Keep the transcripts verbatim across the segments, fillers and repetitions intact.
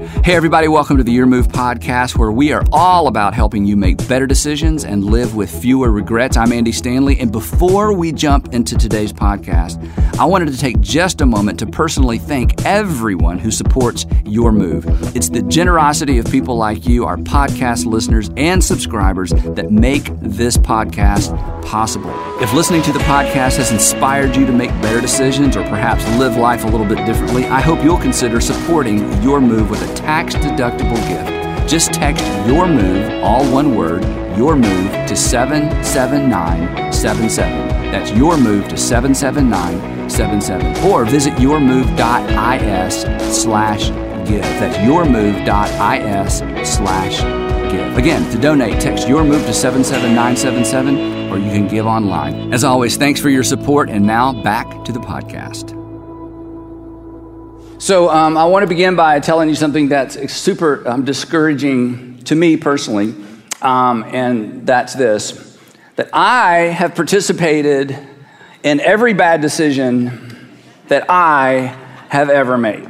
Hey everybody, welcome to the Your Move podcast, where we are all about helping you make better decisions and live with fewer regrets. I'm Andy Stanley, and before we jump into today's podcast, I wanted to take just a moment to personally thank everyone who supports Your Move. It's the generosity of people like you, our podcast listeners and subscribers, that make this podcast possible. If listening to the podcast has inspired you to make better decisions or perhaps live life a little bit differently, I hope you'll consider supporting Your Move with a tax-deductible gift. Just text Your Move, all one word, Your Move to seven seven nine seven seven. That's Your Move to seven seven nine seven seven. Or visit yourmove.is slash give. That's yourmove.is slash give. Again, to donate, text Your Move to seven seven nine seven seven, or you can give online. As always, thanks for your support, and now back to the podcast. So um, I want to begin by telling you something that's super um, discouraging to me personally, um, and that's this, that I have participated in every bad decision that I have ever made.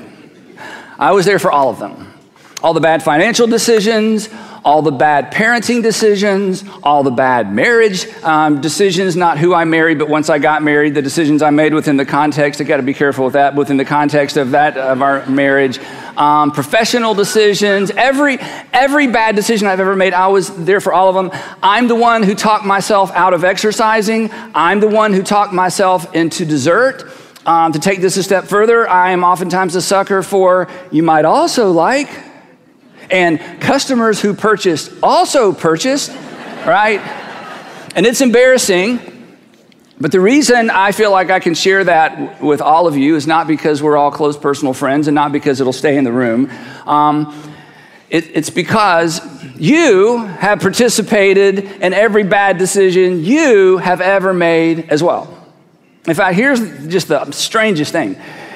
I was there for all of them. All the bad financial decisions, all the bad parenting decisions, all the bad marriage um, decisions, not who I married, but once I got married, the decisions I made within the context, I got to be careful with that, within the context of that, of our marriage, um, professional decisions, every, every bad decision I've ever made, I was there for all of them. I'm the one who talked myself out of exercising. I'm the one who talked myself into dessert. Um, to take this a step further, I am oftentimes a sucker for, you might also like, and customers who purchased also purchased, right? And it's embarrassing, but the reason I feel like I can share that with all of you is not because we're all close personal friends and not because it'll stay in the room. Um, it, it's because you have participated in every bad decision you have ever made as well. In fact, here's just the strangest thing.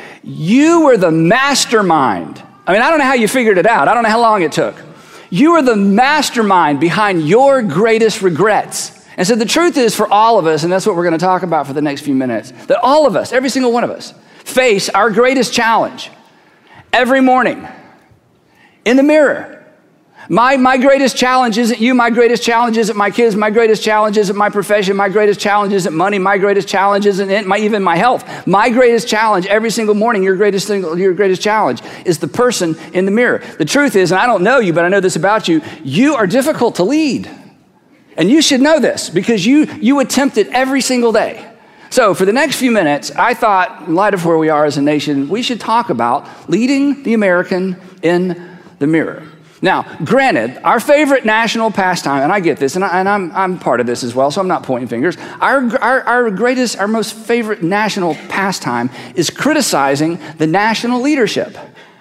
You were the mastermind. I mean, I don't know how you figured it out. I don't know how long it took. You were the mastermind behind your greatest regrets. And so the truth is, for all of us, and that's what we're going to talk about for the next few minutes, that all of us, every single one of us, face our greatest challenge every morning in the mirror. My, my greatest challenge isn't you. My greatest challenge isn't my kids. My greatest challenge isn't my profession. My greatest challenge isn't money. My greatest challenge isn't my, even my health. My greatest challenge every single morning, your greatest single, your greatest challenge is the person in the mirror. The truth is, and I don't know you, but I know this about you, you are difficult to lead. And you should know this because you, you attempt it every single day. So for the next few minutes, I thought, in light of where we are as a nation, we should talk about leading the American in the mirror. Now, granted, our favorite national pastime, and I get this, and, I, and I'm, I'm part of this as well, so I'm not pointing fingers. Our, our, our greatest, our most favorite national pastime is criticizing the national leadership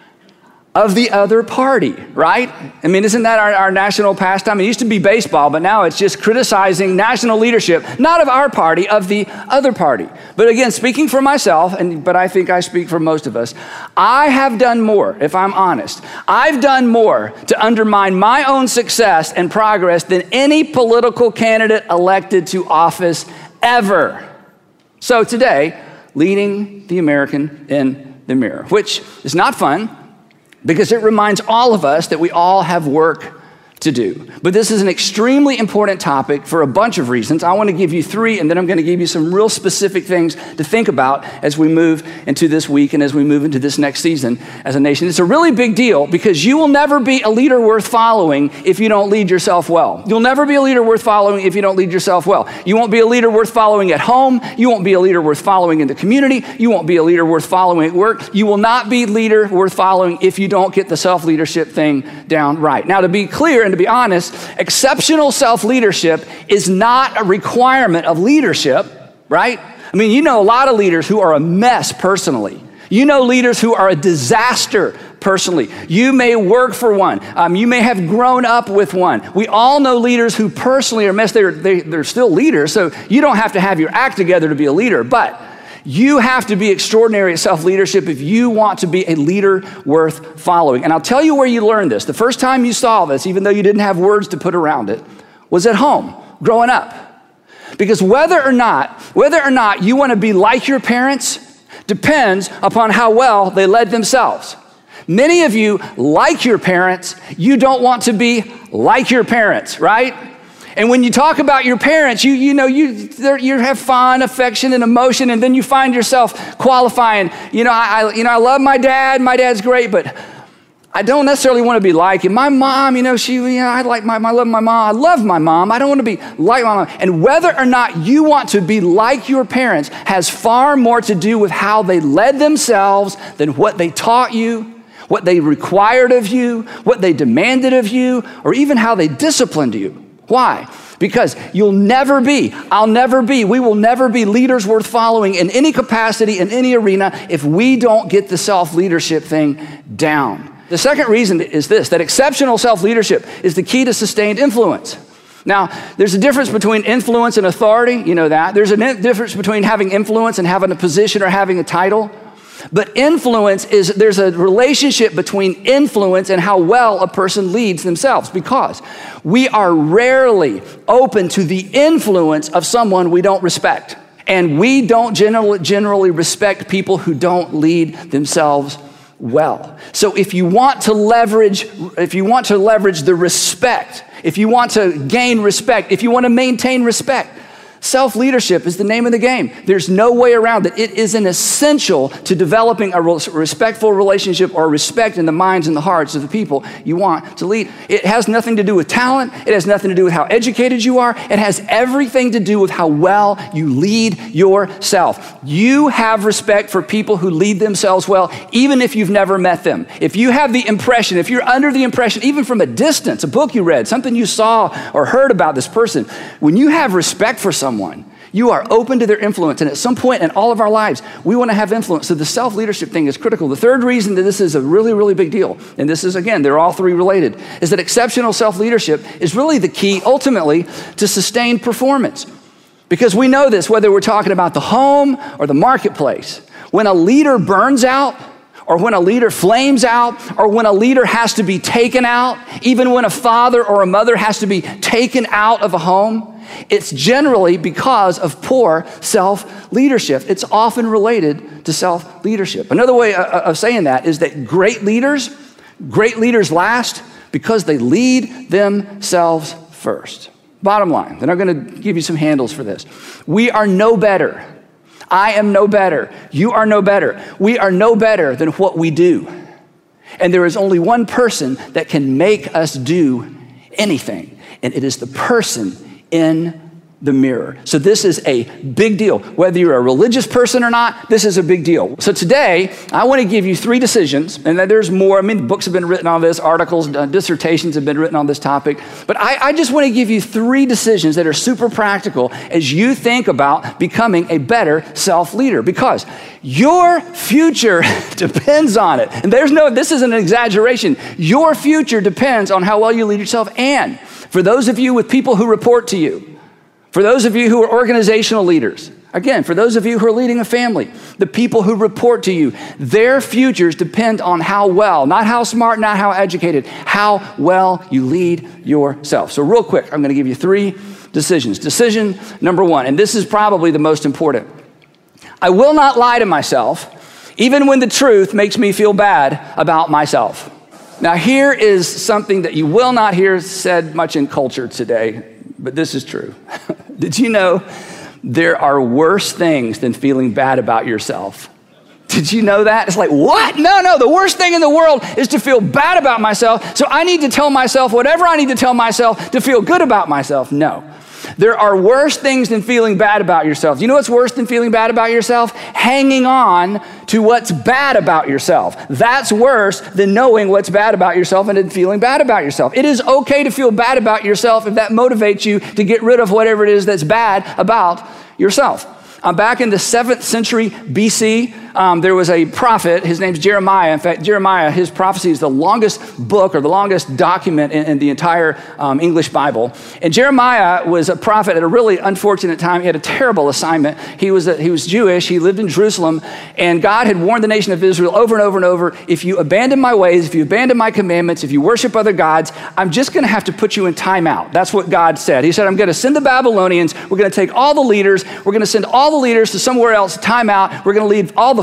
of the other party, right? I mean, isn't that our, our national pastime? It used to be baseball, but now it's just criticizing national leadership, not of our party, of the other party. But again, speaking for myself, and but I think I speak for most of us, I have done more, if I'm honest. I've done more to undermine my own success and progress than any political candidate elected to office ever. So today, leading the American in the mirror, which is not fun, because it reminds all of us that we all have work to do. But this is an extremely important topic for a bunch of reasons. I want to give you three, and then I'm going to give you some real specific things to think about as we move into this week and as we move into this next season as a nation. It's a really big deal because you will never be a leader worth following if you don't lead yourself well. You'll never be a leader worth following if you don't lead yourself well. You won't be a leader worth following at home. You won't be a leader worth following in the community. You won't be a leader worth following at work. You will not be a leader worth following if you don't get the self-leadership thing down right. Now, to be clear and to be honest, exceptional self-leadership is not a requirement of leadership, right? I mean, you know a lot of leaders who are a mess personally. You know leaders who are a disaster personally. You may work for one. Um, you may have grown up with one. We all know leaders who personally are a mess. They're, they, they're still leaders, so you don't have to have your act together to be a leader, but you have to be extraordinary at self-leadership if you want to be a leader worth following. And I'll tell you where you learned this. The first time you saw this, even though you didn't have words to put around it, was at home, growing up. Because whether or not, whether or not you want to be like your parents depends upon how well they led themselves. Many of you, like your parents, you don't want to be like your parents, right? And when you talk about your parents, you you know, you you have fun, affection, and emotion, and then you find yourself qualifying, you know, I, I you know, I love my dad, my dad's great, but I don't necessarily want to be like him. My mom, you know, she, you know, I like my, I love my mom. I love my mom. I don't want to be like my mom. And whether or not you want to be like your parents has far more to do with how they led themselves than what they taught you, what they required of you, what they demanded of you, or even how they disciplined you. Why? Because you'll never be, I'll never be, we will never be leaders worth following in any capacity, in any arena, if we don't get the self-leadership thing down. The second reason is this, that exceptional self-leadership is the key to sustained influence. Now, there's a difference between influence and authority, you know that. There's a difference between having influence and having a position or having a title. But influence is, there's a relationship between influence and how well a person leads themselves, because we are rarely open to the influence of someone we don't respect. And we don't generally, generally respect people who don't lead themselves well. So if you want to leverage, if you want to leverage the respect, if you want to gain respect, if you want to maintain respect, self-leadership is the name of the game. There's no way around it. It is an essential to developing a respectful relationship or respect in the minds and the hearts of the people you want to lead. It has nothing to do with talent. It has nothing to do with how educated you are. It has everything to do with how well you lead yourself. You have respect for people who lead themselves well, even if you've never met them. If you have the impression, if you're under the impression, even from a distance, a book you read, something you saw or heard about this person, when you have respect for someone, Someone. You are open to their influence. And at some point in all of our lives, we want to have influence. So the self-leadership thing is critical. The third reason that this is a really, really big deal, and this is, again, they're all three related, is that exceptional self-leadership is really the key, ultimately, to sustained performance. Because we know this, whether we're talking about the home or the marketplace. When a leader burns out, or when a leader flames out, or when a leader has to be taken out, even when a father or a mother has to be taken out of a home, it's generally because of poor self-leadership. It's often related to self-leadership. Another way of saying that is that great leaders, great leaders last because they lead themselves first. Bottom line, and I'm going to give you some handles for this. We are no better. I am no better. You are no better. We are no better than what we do. And there is only one person that can make us do anything, and it is the person in the mirror. So this is a big deal. Whether you're a religious person or not, this is a big deal. So today, I want to give you three decisions, and there's more. I mean, books have been written on this, articles, uh, dissertations have been written on this topic, but I, I just want to give you three decisions that are super practical as you think about becoming a better self-leader, because your future depends on it. And there's no, this isn't an exaggeration. Your future depends on how well you lead yourself. And for those of you with people who report to you, for those of you who are organizational leaders, again, for those of you who are leading a family, the people who report to you, their futures depend on how well, not how smart, not how educated, how well you lead yourself. So real quick, I'm going to give you three decisions. Decision number one, and this is probably the most important. I will not lie to myself, even when the truth makes me feel bad about myself. Now, here is something that you will not hear said much in culture today, but this is true. Did you know there are worse things than feeling bad about yourself? Did you know that? It's like, what? No, no, the worst thing in the world is to feel bad about myself, so I need to tell myself whatever I need to tell myself to feel good about myself. No. There are worse things than feeling bad about yourself. You know what's worse than feeling bad about yourself? Hanging on to what's bad about yourself. That's worse than knowing what's bad about yourself and then feeling bad about yourself. It is okay to feel bad about yourself if that motivates you to get rid of whatever it is that's bad about yourself. Um, back in the seventh century B C, um, there was a prophet. His name's Jeremiah. In fact, Jeremiah, his prophecy is the longest book or the longest document in, in the entire um, English Bible. And Jeremiah was a prophet at a really unfortunate time. He had a terrible assignment. He was a, he was Jewish. He lived in Jerusalem. And God had warned the nation of Israel over and over and over, if you abandon my ways, if you abandon my commandments, if you worship other gods, I'm just going to have to put you in timeout. That's what God said. He said, I'm going to send the Babylonians. We're going to take all the leaders. We're going to send all the leaders to somewhere else, timeout. We're going to leave all the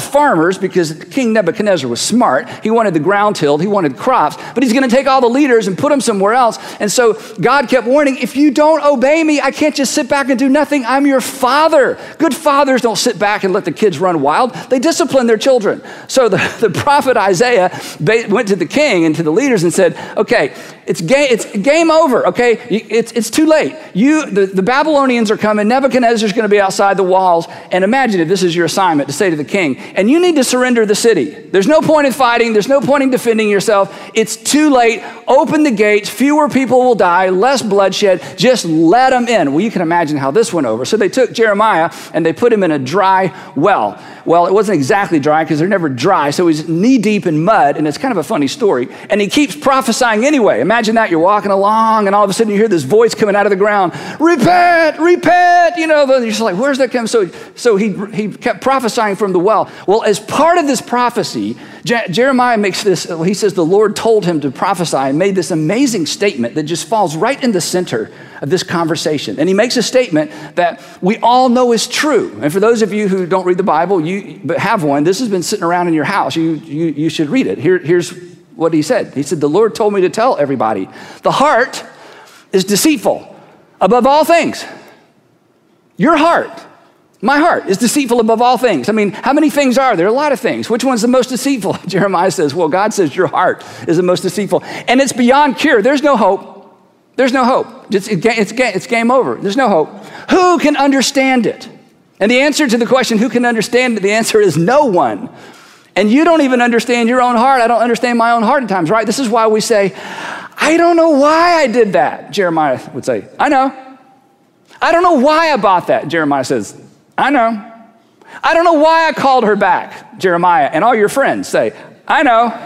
farmers because King Nebuchadnezzar was smart. He wanted the ground tilled. He wanted crops. But he's going to take all the leaders and put them somewhere else. And so God kept warning, if you don't obey me, I can't just sit back and do nothing. I'm your father. Good fathers don't sit back and let the kids run wild. They discipline their children. So the, the prophet Isaiah went to the king and to the leaders and said, okay, it's game, it's game over, okay? It's, it's too late. You, the, the Babylonians are coming. Nebuchadnezzar's going to be outside the walls. And imagine if this is your assignment to say to the king, and you need to surrender the city. There's no point in fighting. There's no point in defending yourself. It's too late. Open the gates. Fewer people will die. Less bloodshed. Just let them in. Well, you can imagine how this went over. So they took Jeremiah and they put him in a dry well. Well, it wasn't exactly dry because they're never dry. So he's knee deep in mud, and it's kind of a funny story. And he keeps prophesying anyway. Imagine that. You're walking along, and all of a sudden you hear this voice coming out of the ground. Repent, repent. You know, you're just like, where's that coming? So, so he, he kept prophesying from the well. Well, as part of this prophecy, Je- Jeremiah makes this, he says the Lord told him to prophesy and made this amazing statement that just falls right in the center of this conversation. And he makes a statement that we all know is true. And for those of you who don't read the Bible, you but have one, this has been sitting around in your house. You, you, you should read it. Here, here's what he said. He said, the Lord told me to tell everybody, the heart is deceitful above all things. Your heart, my heart, is deceitful above all things. I mean, how many things are there? A lot of things. Which one's the most deceitful? Jeremiah says, well, God says your heart is the most deceitful. And it's beyond cure. There's no hope. There's no hope. It's, it's, it's game over. There's no hope. Who can understand it? And the answer to the question, who can understand it? The answer is no one. And you don't even understand your own heart. I don't understand my own heart at times, right? This is why we say, I don't know why I did that. Jeremiah would say, I know. I don't know why I bought that. Jeremiah says, I know. I don't know why I called her back. Jeremiah and all your friends say, I know.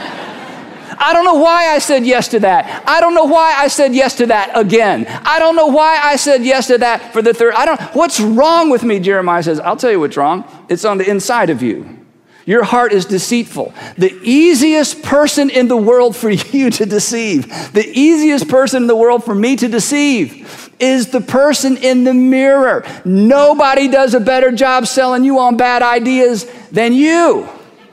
I don't know why I said yes to that. I don't know why I said yes to that again. I don't know why I said yes to that for the third. I don't, what's wrong with me? Jeremiah says, I'll tell you what's wrong. It's on the inside of you. Your heart is deceitful. The easiest person in the world for you to deceive, the easiest person in the world for me to deceive is the person in the mirror. Nobody does a better job selling you on bad ideas than you.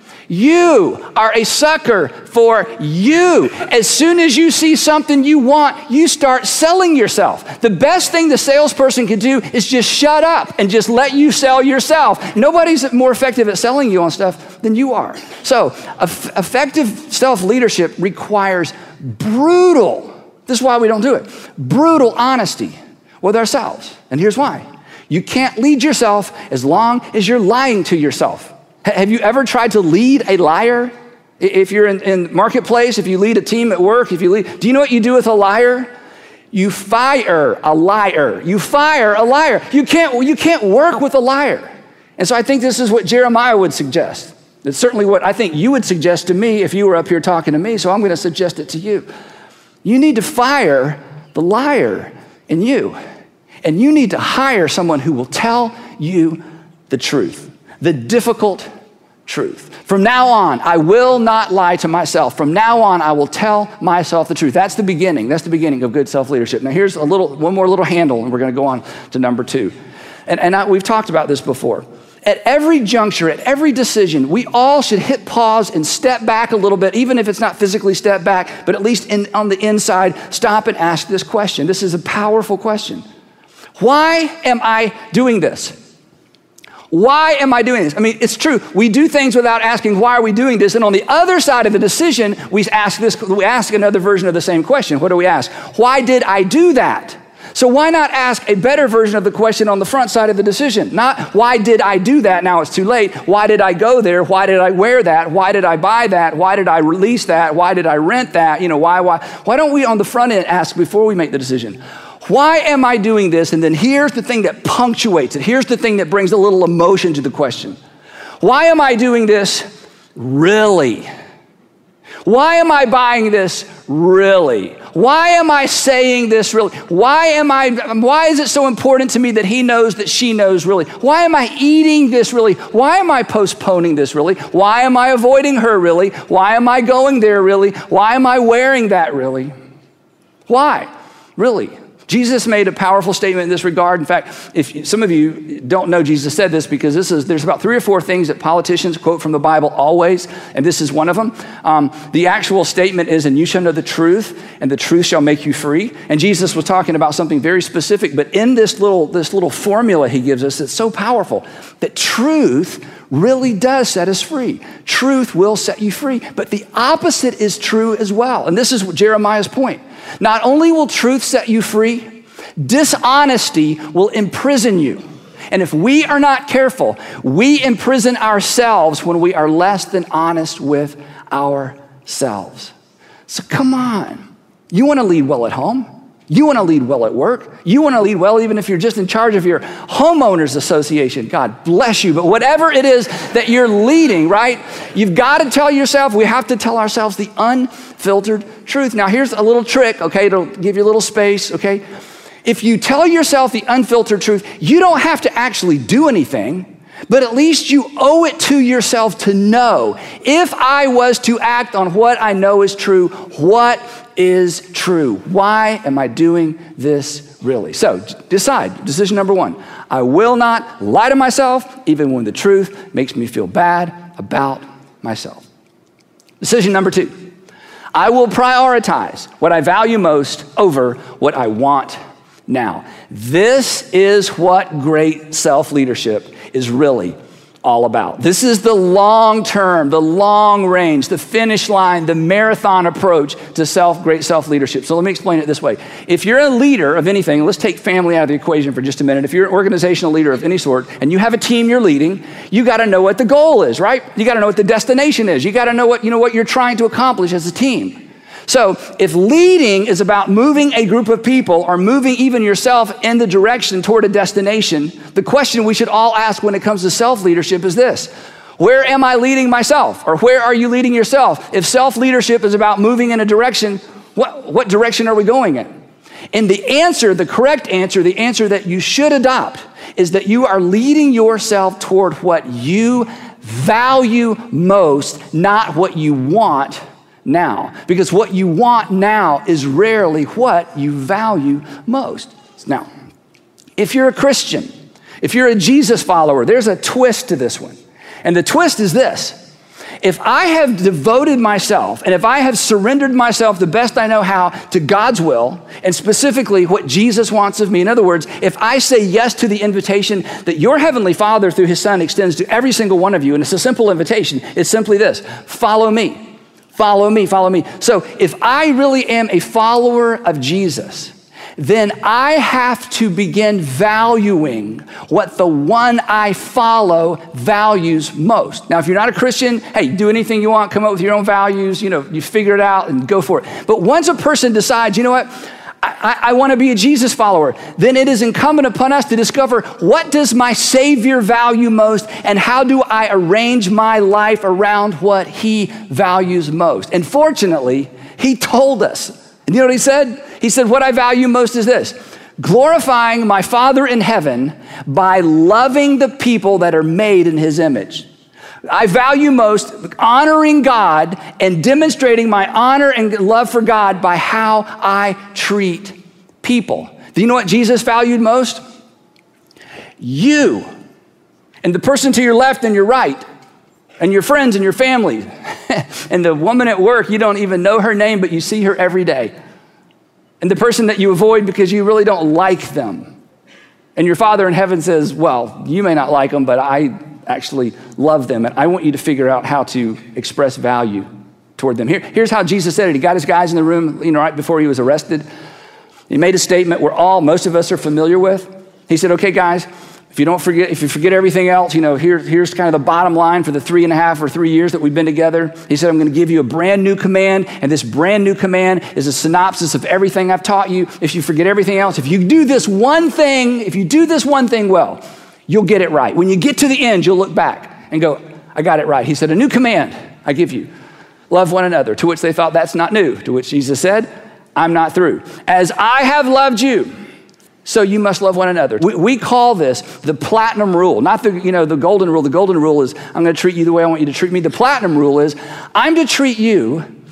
You are a sucker for you. As soon as you see something you want, you start selling yourself. The best thing the salesperson can do is just shut up and just let you sell yourself. Nobody's more effective at selling you on stuff than you are. So eff- effective self-leadership requires brutal, this is why we don't do it, brutal honesty with ourselves. And here's why. You can't lead yourself as long as you're lying to yourself. Have you ever tried to lead a liar? If you're in, in marketplace, if you lead a team at work, if you lead, do you know what you do with a liar? You fire a liar. You fire a liar. You can't, you can't work with a liar. And so I think this is what Jeremiah would suggest. It's certainly what I think you would suggest to me if you were up here talking to me, so I'm going to suggest it to you. You need to fire the liar in you. And you need to hire someone who will tell you the truth, the difficult truth. From now on, I will not lie to myself. From now on, I will tell myself the truth. That's the beginning. That's the beginning of good self-leadership. Now here's a little, one more little handle, and we're going to go on to number two. And, and I, we've talked about this before. At every juncture, at every decision, we all should hit pause and step back a little bit, even if it's not physically step back, but at least in, on the inside, stop and ask this question. This is a powerful question. Why am I doing this? Why am I doing this? I mean, it's true. We do things without asking, why are we doing this? And on the other side of the decision, we ask this, we ask another version of the same question. What do we ask? Why did I do that? So why not ask a better version of the question on the front side of the decision? Not, why did I do that? Now it's too late. Why did I go there? Why did I wear that? Why did I buy that? Why did I release that? Why did I rent that? You know, why, why? Why don't we on the front end ask before we make the decision? Why am I doing this? And then here's the thing that punctuates it. Here's the thing that brings a little emotion to the question. Why am I doing this? Really? Why am I buying this? Really? Why am I saying this? Really? Why am I, why is it so important to me that he knows that she knows? Really? Why am I eating this? Really? Why am I postponing this? Really? Why am I avoiding her? Really? Why am I going there? Really? Why am I wearing that? Really? Why? Really? Jesus made a powerful statement in this regard. In fact, if you, some of you don't know Jesus said this, because this is there's about three or four things that politicians quote from the Bible always, and this is one of them. Um, the actual statement is, and you shall know the truth, and the truth shall make you free. And Jesus was talking about something very specific, but in this little, this little formula he gives us, it's so powerful that truth really does set us free. Truth will set you free, but the opposite is true as well. And this is Jeremiah's point. Not only will truth set you free, dishonesty will imprison you. And if we are not careful, we imprison ourselves when we are less than honest with ourselves. So come on. You want to lead well at home. You want to lead well at work. You want to lead well even if you're just in charge of your homeowners association. God bless you. But whatever it is that you're leading, right? You've got to tell yourself, we have to tell ourselves the unfiltered truth. Now here's a little trick, okay? It'll give you a little space, okay? If you tell yourself the unfiltered truth, you don't have to actually do anything, but at least you owe it to yourself to know, if I was to act on what I know is true, what is true? Why am I doing this really? So decide, decision number one, I will not lie to myself even when the truth makes me feel bad about myself. Decision number two, I will prioritize what I value most over what I want now. This is what great self-leadership is really all about. This is the long term, the long range, the finish line, the marathon approach to self, great self-leadership. So let me explain it this way. If you're a leader of anything, let's take family out of the equation for just a minute. If you're an organizational leader of any sort and you have a team you're leading, you got to know what the goal is, right? You got to know what the destination is. You got to know what, you know, what you're trying to accomplish as a team. So if leading is about moving a group of people or moving even yourself in the direction toward a destination, the question we should all ask when it comes to self-leadership is this: where am I leading myself? Or where are you leading yourself? If self-leadership is about moving in a direction, what, what direction are we going in? And the answer, the correct answer, the answer that you should adopt is that you are leading yourself toward what you value most, not what you want now, because what you want now is rarely what you value most. Now, if you're a Christian, if you're a Jesus follower, there's a twist to this one. And the twist is this: if I have devoted myself and if I have surrendered myself the best I know how to God's will, and specifically what Jesus wants of me, in other words, if I say yes to the invitation that your Heavenly Father through His Son extends to every single one of you, and it's a simple invitation, it's simply this: follow me. Follow me, follow me. So if I really am a follower of Jesus, then I have to begin valuing what the one I follow values most. Now, if you're not a Christian, hey, do anything you want, come up with your own values, you know, you figure it out and go for it. But once a person decides, you know what, I, I, I want to be a Jesus follower, then it is incumbent upon us to discover, what does my Savior value most, and how do I arrange my life around what He values most? And fortunately, He told us. And you know what He said? He said, what I value most is this: glorifying my Father in heaven by loving the people that are made in His image. I value most honoring God and demonstrating my honor and love for God by how I treat people. Do you know what Jesus valued most? You and the person to your left and your right, and your friends and your family, and the woman at work, you don't even know her name, but you see her every day, and the person that you avoid because you really don't like them. And your Father in heaven says, well, you may not like them, but I actually love them, and I want you to figure out how to express value toward them. Here, here's how Jesus said it. He got his guys in the room, you know, right before he was arrested. He made a statement we're all, most of us are familiar with. He said, okay, guys, if you don't forget, if you forget everything else, you know, here, here's kind of the bottom line for the three and a half or three years that we've been together. He said, I'm going to give you a brand new command, and this brand new command is a synopsis of everything I've taught you. If you forget everything else, if you do this one thing, if you do this one thing well, you'll get it right. When you get to the end, you'll look back and go, I got it right. He said, a new command I give you: love one another. To which they thought, that's not new. To which Jesus said, I'm not through. As I have loved you, so you must love one another. We, we call this the platinum rule, not the, you know, the golden rule. The golden rule is, I'm going to treat you the way I want you to treat me. The platinum rule is, I'm to treat you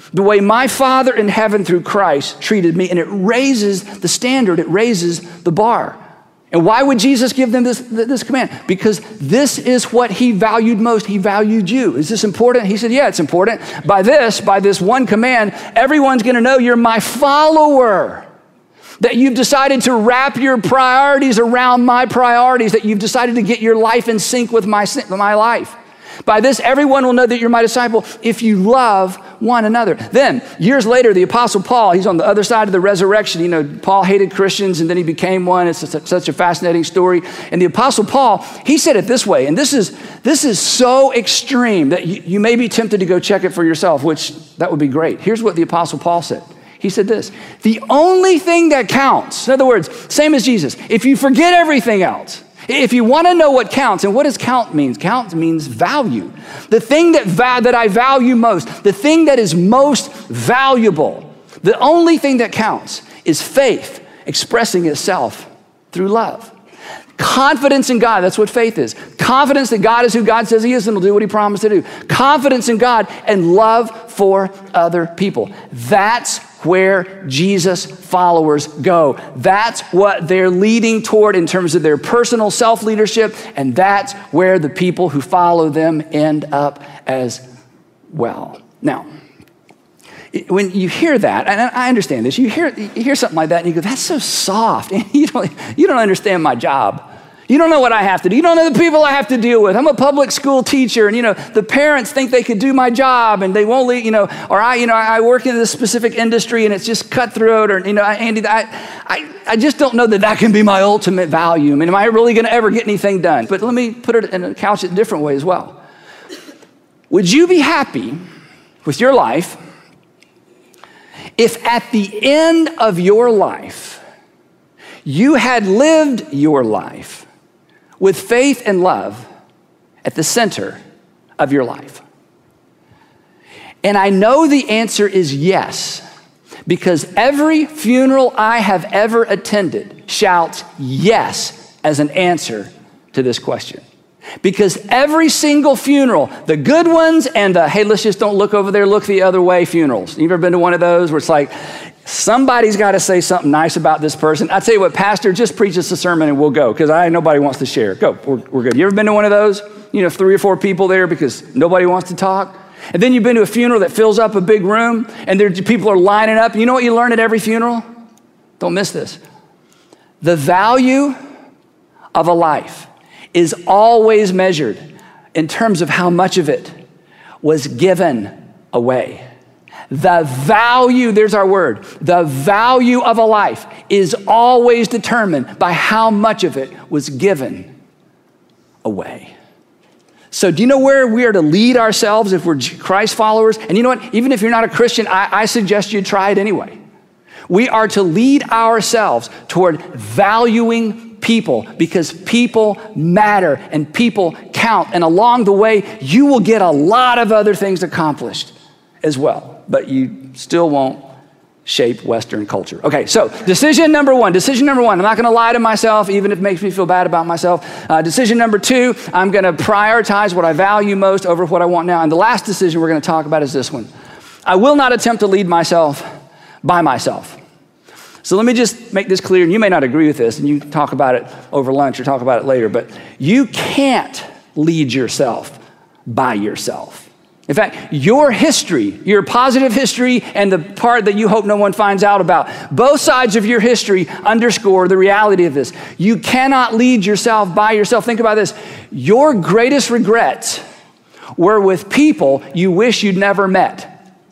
the way my Father in heaven through Christ treated me, and it raises the standard, it raises the bar. And why would Jesus give them this, this command? Because this is what he valued most. He valued you. Is this important? He said, yeah, it's important. By this, by this one command, everyone's going to know you're my follower. That you've decided to wrap your priorities around my priorities, that you've decided to get your life in sync with my, my life. By this, everyone will know that you're my disciple if you love one another. Then, years later, the Apostle Paul, he's on the other side of the resurrection. You know, Paul hated Christians and then he became one. It's such a fascinating story. And the Apostle Paul, he said it this way, and this is this is so extreme that you, you may be tempted to go check it for yourself, which that would be great. Here's what the Apostle Paul said. He said this, the only thing that counts, in other words, same as Jesus, if you forget everything else, if you want to know what counts, and what does count mean? Count means value. The thing that, va- that I value most, the thing that is most valuable, the only thing that counts is faith expressing itself through love. Confidence in God, that's what faith is. Confidence that God is who God says he is and will do what he promised to do. Confidence in God and love for other people. That's where Jesus followers go. That's what they're leading toward in terms of their personal self-leadership, and that's where the people who follow them end up as well. Now, when you hear that, and I understand this, you hear, you hear something like that and you go, that's so soft. You don't, you don't understand my job. You don't know what I have to do. You don't know the people I have to deal with. I'm a public school teacher, and you know the parents think they could do my job, and they won't leave. You know, or I, you know, I work in this specific industry, and it's just cutthroat. Or you know, Andy, I, I, I just don't know that that can be my ultimate value. I mean, am I really going to ever get anything done? But let me put it and couch it a different way as well. Would you be happy with your life if at the end of your life you had lived your life with faith and love at the center of your life? And I know the answer is yes, because every funeral I have ever attended shouts yes as an answer to this question. Because every single funeral, the good ones and the, hey, let's just don't look over there, look the other way funerals. You ever been to one of those where it's like, somebody's got to say something nice about this person? I tell you what, pastor, just preach us a sermon and we'll go, because I nobody wants to share. Go, we're, we're good. You ever been to one of those? You know, three or four people there because nobody wants to talk? And then you've been to a funeral that fills up a big room and there people are lining up. You know what you learn at every funeral? Don't miss this. The value of a life is always measured in terms of how much of it was given away. The value, there's our word, the value of a life is always determined by how much of it was given away. So do you know where we are to lead ourselves if we're Christ followers? And you know what? Even if you're not a Christian, I, I suggest you try it anyway. We are to lead ourselves toward valuing people, because people matter and people count. And along the way, you will get a lot of other things accomplished as well, but you still won't shape Western culture. Okay, so decision number one, decision number one, I'm not gonna lie to myself, even if it makes me feel bad about myself. Uh, decision number two, I'm gonna prioritize what I value most over what I want now. And the last decision we're gonna talk about is this one. I will not attempt to lead myself by myself. So let me just make this clear, and you may not agree with this, and you talk about it over lunch or talk about it later, but you can't lead yourself by yourself. In fact, your history, your positive history and the part that you hope no one finds out about, both sides of your history underscore the reality of this. You cannot lead yourself by yourself. Think about this. Your greatest regrets were with people you wish you'd never met.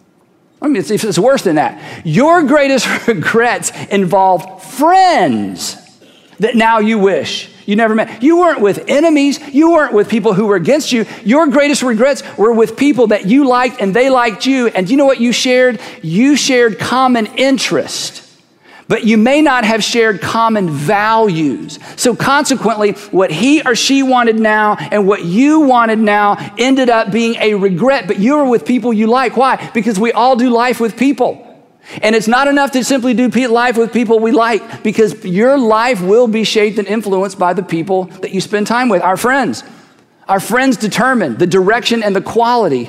I mean, it's, it's worse than that. Your greatest regrets involve friends that now you wish you never met. You weren't with enemies. You weren't with people who were against you. Your greatest regrets were with people that you liked and they liked you. And do you know what you shared? You shared common interest, but you may not have shared common values. So consequently, what he or she wanted now and what you wanted now ended up being a regret, but you were with people you like. Why? Because we all do life with people. And it's not enough to simply do life with people we like, because your life will be shaped and influenced by the people that you spend time with. Our friends. Our friends determine the direction and the quality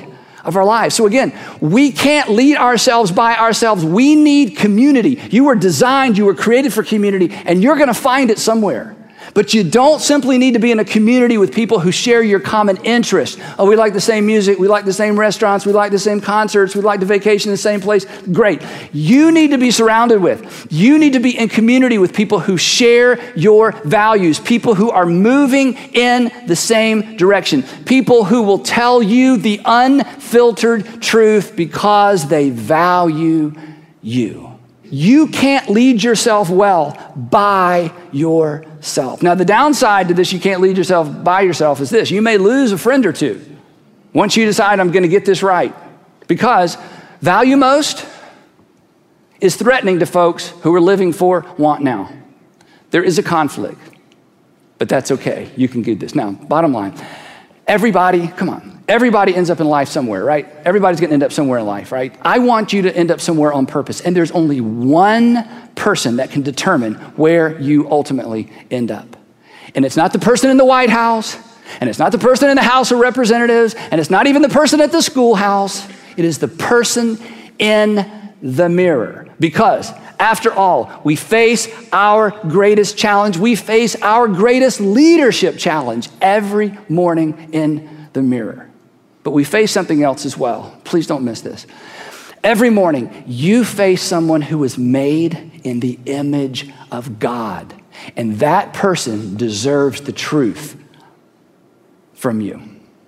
of our lives. So again, we can't lead ourselves by ourselves. We need community. You were designed, you were created for community, and you're going to find it somewhere. But you don't simply need to be in a community with people who share your common interest. Oh, we like the same music. We like the same restaurants. We like the same concerts. We like to vacation in the same place. Great. You need to be surrounded with. You need to be in community with people who share your values, people who are moving in the same direction, people who will tell you the unfiltered truth because they value you. You can't lead yourself well by yourself. Now, the downside to this, you can't lead yourself by yourself, is this. You may lose a friend or two once you decide, I'm going to get this right. Because value most is threatening to folks who are living for want now. There is a conflict, but that's okay. You can get this. Now, bottom line, everybody, come on. Everybody ends up in life somewhere, right? Everybody's going to end up somewhere in life, right? I want you to end up somewhere on purpose. And there's only one person that can determine where you ultimately end up. And it's not the person in the White House, and it's not the person in the House of Representatives, and it's not even the person at the schoolhouse. It is the person in the mirror. Because after all, we face our greatest challenge. We face our greatest leadership challenge every morning in the mirror. But we face something else as well. Please don't miss this. Every morning, you face someone who is made in the image of God. And that person deserves the truth from you.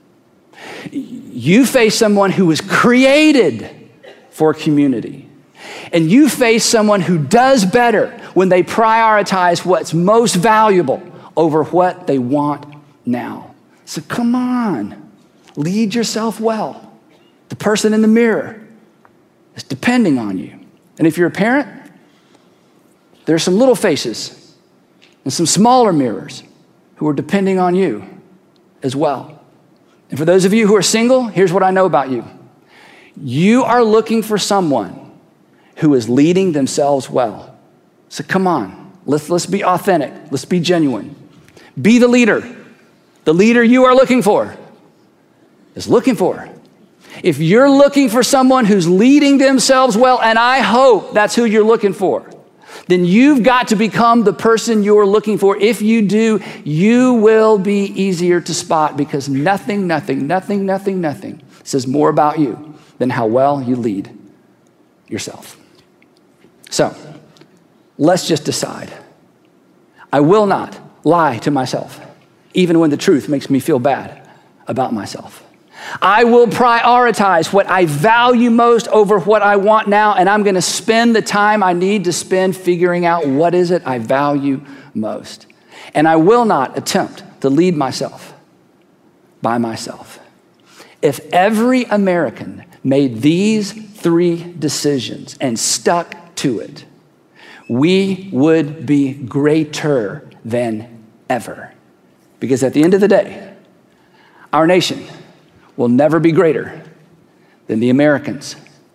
You face someone who was created for community. And you face someone who does better when they prioritize what's most valuable over what they want now. So come on. Lead yourself well. The person in the mirror is depending on you. And if you're a parent, there's some little faces and some smaller mirrors who are depending on you as well. And for those of you who are single, here's what I know about you. You are looking for someone who is leading themselves well. So come on, let's, let's be authentic. Let's be genuine. Be the leader. The leader you are looking for is looking for. If you're looking for someone who's leading themselves well, and I hope that's who you're looking for, then you've got to become the person you're looking for. If you do, you will be easier to spot because nothing, nothing, nothing, nothing, nothing says more about you than how well you lead yourself. So let's just decide. I will not lie to myself, even when the truth makes me feel bad about myself. I will prioritize what I value most over what I want now, and I'm going to spend the time I need to spend figuring out what is it I value most. And I will not attempt to lead myself by myself. If every American made these three decisions and stuck to it, we would be greater than ever. Because at the end of the day, our nation will never be greater than the Americans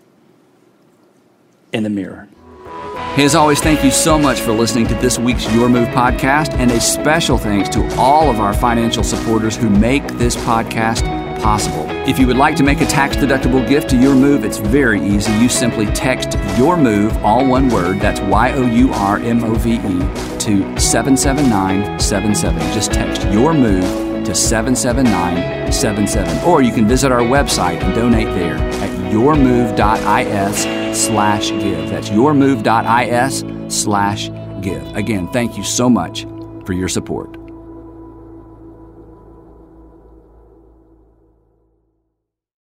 in the mirror. Hey, as always, thank you so much for listening to this week's Your Move podcast, and a special thanks to all of our financial supporters who make this podcast possible. If you would like to make a tax-deductible gift to Your Move, it's very easy. You simply text Your Move, all one word, that's Y O U R M O V E, to seven seven nine seven seven. Just text Your Move to seven seven nine seven seven. Or you can visit our website and donate there at yourmove.is slash give. That's yourmove.is slash give. Again, thank you so much for your support.